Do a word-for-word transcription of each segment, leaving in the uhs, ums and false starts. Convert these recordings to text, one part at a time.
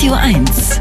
Radio eins.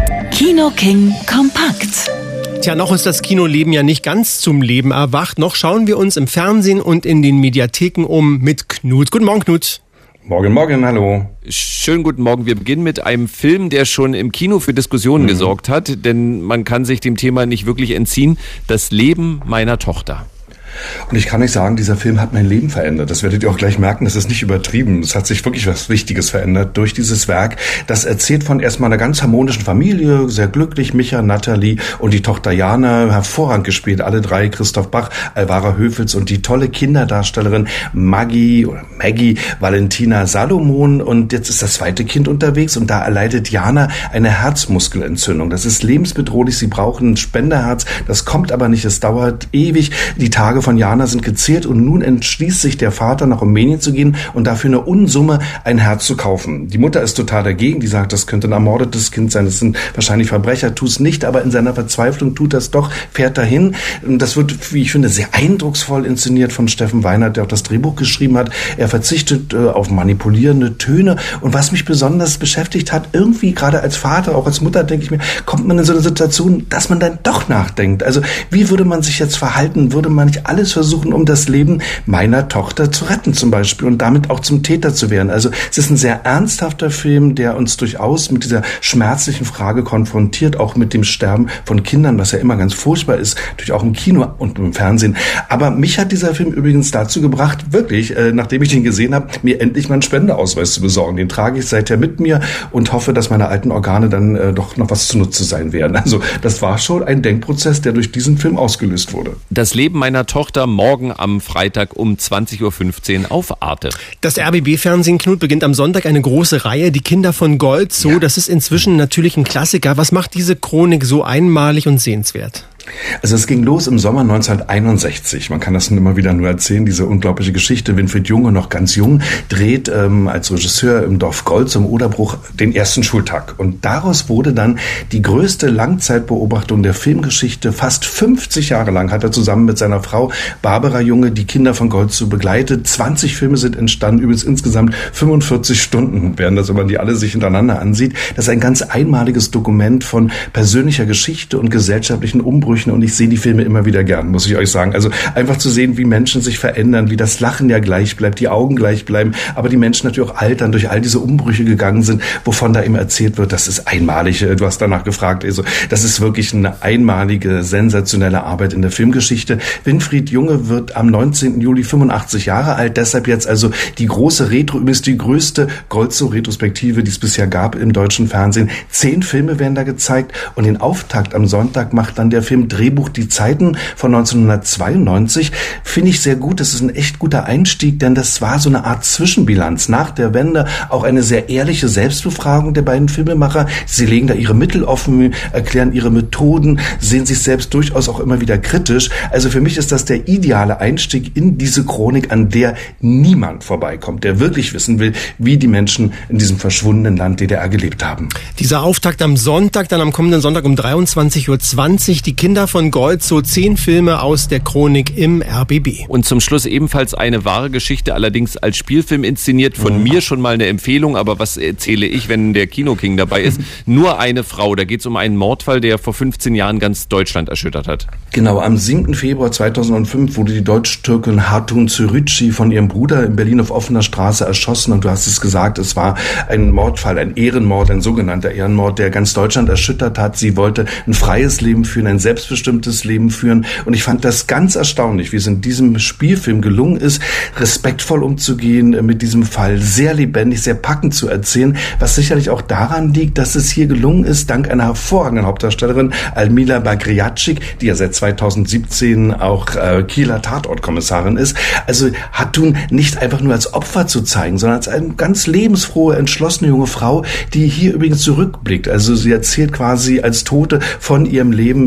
Kino King kompakt. Tja, noch ist das Kinoleben ja nicht ganz zum Leben erwacht. Noch schauen wir uns im Fernsehen und in den Mediatheken um mit Knut. Guten Morgen, Knut. Morgen, morgen, hallo. Schönen guten Morgen. Wir beginnen mit einem Film, der schon im Kino für Diskussionen mhm. gesorgt hat, denn man kann sich dem Thema nicht wirklich entziehen. Das Leben meiner Tochter. Und ich kann euch sagen, dieser Film hat mein Leben verändert. Das werdet ihr auch gleich merken, das ist nicht übertrieben. Es hat sich wirklich was Wichtiges verändert durch dieses Werk. Das erzählt von erstmal einer ganz harmonischen Familie, sehr glücklich, Micha, Natalie und die Tochter Jana, hervorragend gespielt, alle drei, Christoph Bach, Alvara Höfels und die tolle Kinderdarstellerin Maggie oder Maggie Valentina Salomon. Und jetzt ist das zweite Kind unterwegs und da erleidet Jana eine Herzmuskelentzündung. Das ist lebensbedrohlich, sie brauchen ein Spenderherz, das kommt aber nicht, es dauert ewig. Die Tage von Jana sind gezählt und nun entschließt sich der Vater, nach Rumänien zu gehen und dafür eine Unsumme ein Herz zu kaufen. Die Mutter ist total dagegen, die sagt, das könnte ein ermordetes Kind sein, das sind wahrscheinlich Verbrecher, tut es nicht, aber in seiner Verzweiflung tut das doch, fährt dahin. Das wird, wie ich finde, sehr eindrucksvoll inszeniert von Steffen Weinert, der auch das Drehbuch geschrieben hat. Er verzichtet äh, auf manipulierende Töne und was mich besonders beschäftigt hat, irgendwie gerade als Vater, auch als Mutter, denke ich mir, kommt man in so eine Situation, dass man dann doch nachdenkt. Also wie würde man sich jetzt verhalten, würde man nicht alles versuchen, um das Leben meiner Tochter zu retten zum Beispiel und damit auch zum Täter zu werden. Also es ist ein sehr ernsthafter Film, der uns durchaus mit dieser schmerzlichen Frage konfrontiert, auch mit dem Sterben von Kindern, was ja immer ganz furchtbar ist, natürlich auch im Kino und im Fernsehen. Aber mich hat dieser Film übrigens dazu gebracht, wirklich, äh, nachdem ich den gesehen habe, mir endlich mal einen Spendeausweis zu besorgen. Den trage ich seither mit mir und hoffe, dass meine alten Organe dann äh, doch noch was zunutze sein werden. Also das war schon ein Denkprozess, der durch diesen Film ausgelöst wurde. Das Leben meiner Tochter morgen am Freitag um zwanzig Uhr fünfzehn auf Arte. Das R B B-Fernsehen, Knut, beginnt am Sonntag eine große Reihe, die Kinder von Gold. So, ja. Das ist inzwischen natürlich ein Klassiker. Was macht diese Chronik so einmalig und sehenswert? Also es ging los im Sommer neunzehnhunderteinundsechzig. Man kann das immer wieder nur erzählen, diese unglaubliche Geschichte. Winfried Junge, noch ganz jung, dreht ähm, als Regisseur im Dorf Gold zum Oderbruch den ersten Schultag. Und daraus wurde dann die größte Langzeitbeobachtung der Filmgeschichte. Fast fünfzig Jahre lang hat er zusammen mit seiner Frau Barbara Junge die Kinder von Gold zu begleitet. zwanzig Filme sind entstanden, übrigens insgesamt fünfundvierzig Stunden werden das, wenn man die alle sich hintereinander ansieht. Das ist ein ganz einmaliges Dokument von persönlicher Geschichte und gesellschaftlichen Umbrüchen. Und ich sehe die Filme immer wieder gern, muss ich euch sagen. Also einfach zu sehen, wie Menschen sich verändern, wie das Lachen ja gleich bleibt, die Augen gleich bleiben, aber die Menschen natürlich auch altern, durch all diese Umbrüche gegangen sind, wovon da eben erzählt wird, das ist einmalig. Du hast danach gefragt, also das ist wirklich eine einmalige, sensationelle Arbeit in der Filmgeschichte. Winfried Junge wird am neunzehnten Juli fünfundachtzig Jahre alt, deshalb jetzt also die große Retro, übrigens die größte Golzo-Retrospektive, die es bisher gab im deutschen Fernsehen. Zehn Filme werden da gezeigt und den Auftakt am Sonntag macht dann der Film Drehbuch Die Zeiten von neunzehnhundertzweiundneunzig, finde ich sehr gut. Das ist ein echt guter Einstieg, denn das war so eine Art Zwischenbilanz nach der Wende, auch eine sehr ehrliche Selbstbefragung der beiden Filmemacher. Sie legen da ihre Mittel offen, erklären ihre Methoden, sehen sich selbst durchaus auch immer wieder kritisch. Also für mich ist das der ideale Einstieg in diese Chronik, an der niemand vorbeikommt, der wirklich wissen will, wie die Menschen in diesem verschwundenen Land D D R gelebt haben. Dieser Auftakt am Sonntag, dann am kommenden Sonntag um dreiundzwanzig Uhr zwanzig, die Kinder von Gold, so zehn Filme aus der Chronik im R B B. Und zum Schluss ebenfalls eine wahre Geschichte, allerdings als Spielfilm inszeniert. Von mhm. mir schon mal eine Empfehlung, aber was erzähle ich, wenn der Kino King dabei ist? Nur eine Frau, da geht es um einen Mordfall, der vor fünfzehn Jahren ganz Deutschland erschüttert hat. Genau, am siebten Februar zweitausendfünf wurde die Deutsch-Türkin Hatun Zürücü von ihrem Bruder in Berlin auf offener Straße erschossen und du hast es gesagt, es war ein Mordfall, ein Ehrenmord, ein sogenannter Ehrenmord, der ganz Deutschland erschüttert hat. Sie wollte ein freies Leben führen, ein selbstbestimmtes Leben führen. Und ich fand das ganz erstaunlich, wie es in diesem Spielfilm gelungen ist, respektvoll umzugehen mit diesem Fall, sehr lebendig, sehr packend zu erzählen, was sicherlich auch daran liegt, dass es hier gelungen ist, dank einer hervorragenden Hauptdarstellerin, Almila Bagriatschik, die ja seit zweitausendsiebzehn auch äh, Kieler Tatortkommissarin ist. Also Hatun nicht einfach nur als Opfer zu zeigen, sondern als eine ganz lebensfrohe, entschlossene junge Frau, die hier übrigens zurückblickt. Also sie erzählt quasi als Tote von ihrem Leben in Berlin,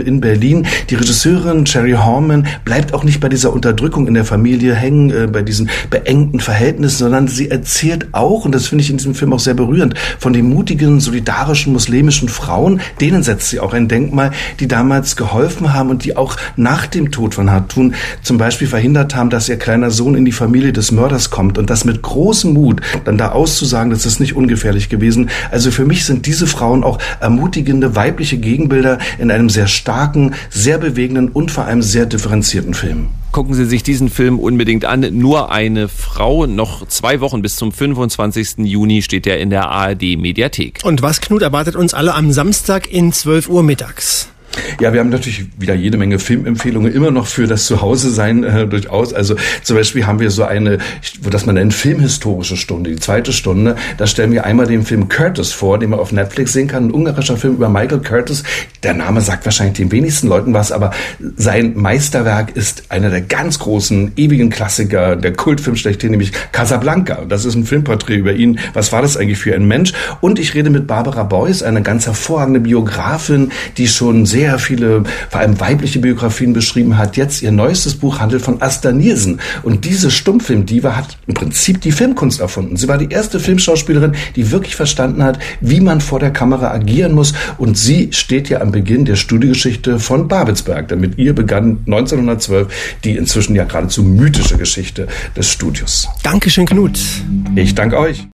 Berlin. Die Regisseurin Cherry Horman bleibt auch nicht bei dieser Unterdrückung in der Familie hängen, äh, bei diesen beengten Verhältnissen, sondern sie erzählt auch, und das finde ich in diesem Film auch sehr berührend, von den mutigen, solidarischen muslimischen Frauen. Denen setzt sie auch ein Denkmal, die damals geholfen haben und die auch nach dem Tod von Hatun zum Beispiel verhindert haben, dass ihr kleiner Sohn in die Familie des Mörders kommt, und das mit großem Mut dann da auszusagen, das ist nicht ungefährlich gewesen. Also für mich sind diese Frauen auch ermutigende weibliche Gegenbilder in einem sehr starken, sehr bewegenden und vor allem sehr differenzierten Film. Gucken Sie sich diesen Film unbedingt an. Nur eine Frau. Noch zwei Wochen bis zum fünfundzwanzigsten Juni steht er in der A R D-Mediathek. Und was, Knut, erwartet uns alle am Samstag in zwölf Uhr mittags? Ja, wir haben natürlich wieder jede Menge Filmempfehlungen immer noch für das Zuhause-Sein äh, durchaus. Also zum Beispiel haben wir so eine, was man nennt, filmhistorische Stunde, die zweite Stunde. Da stellen wir einmal den Film Curtis vor, den man auf Netflix sehen kann. Ein ungarischer Film über Michael Curtis. Der Name sagt wahrscheinlich den wenigsten Leuten was, aber sein Meisterwerk ist einer der ganz großen, ewigen Klassiker, der Kultfilm schlechthin, nämlich Casablanca. Das ist ein Filmporträt über ihn. Was war das eigentlich für ein Mensch? Und ich rede mit Barbara Beuys, eine ganz hervorragende Biografin, die schon sehr sehr viele, vor allem weibliche Biografien beschrieben hat. Jetzt ihr neuestes Buch handelt von Asta Nielsen. Und diese Stummfilmdiva hat im Prinzip die Filmkunst erfunden. Sie war die erste Filmschauspielerin, die wirklich verstanden hat, wie man vor der Kamera agieren muss. Und sie steht ja am Beginn der Studiogeschichte von Babelsberg. Denn mit ihr begann neunzehnhundertzwölf die inzwischen ja geradezu mythische Geschichte des Studios. Dankeschön, Knut. Ich danke euch.